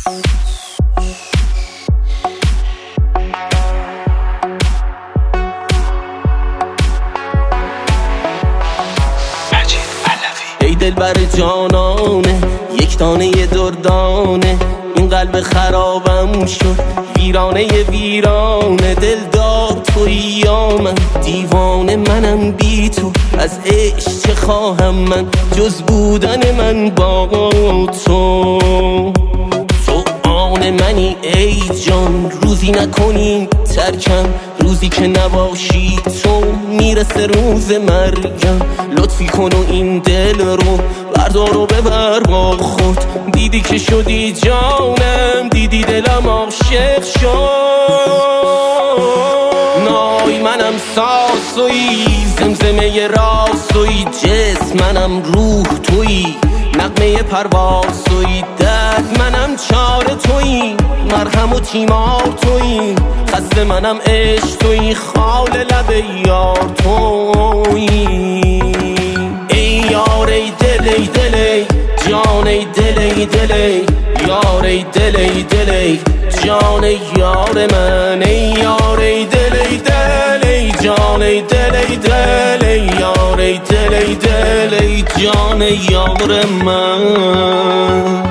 ای دل بر جانانه یک دانه دردانه، این قلب خرابم شد ویرانه ویرانه. دل دار تویی یا من دیوانه منم بی تو، از عشق چه خواهم من جز بودن من با تو. تو آن منی ای جان، روزی نکنی ترکم، روزی که نباشی تو میرسه روز مرگم. لطفی کن و این دل رو بردار و ببر با خود، دیدی که شدی جانم، دیدی دلم عاشق شد. نای منم ساسوی، زمزمه راسوی، جسم منم روح توی، نغمه پرواز توی، درد منم چاره توی، مرهم و تیمار توی، خسته منم عشق توی، خال لب یار توی. ای یار ای دل ای دل ای جان ای دل ای دل ای یار ای دل ای دل ای جان یار من. ای یار ای دل ای دل ای جان ای دل ای دل ای یار ای دل ای دل ای جان یار من.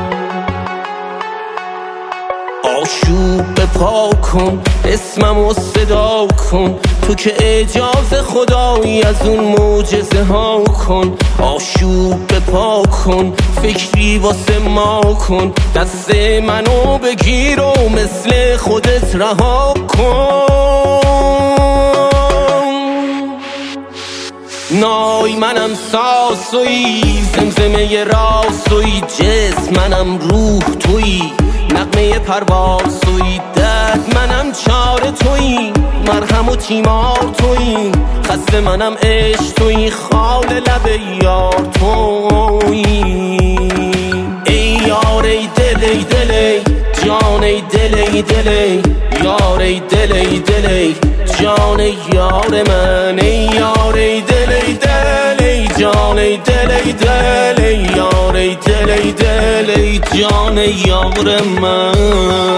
آشوب بپا کن اسممو صدا کن، تو که اجازه خدایی از اون معجزه ها کن. آشوب بپا کن فکری واسه ما کن، دست منو بگیر و مثل خودت رها کن. نای منم ساسوی، زمزمه راسوی، جسم منم روح توی، نغمه پرواز توی، درد منم چاره توی، مرهم و تیمار توی، خسته منم عشق توی، خال لب یار توی. ای یار ای دل ای دل ای جان ای دل ای دل ای یار ای دل ای دل ای جان یار من. ای یار ای دل ای دل ای جان ای دل ای دل ای یار ای دل ای دل ای جان یار من.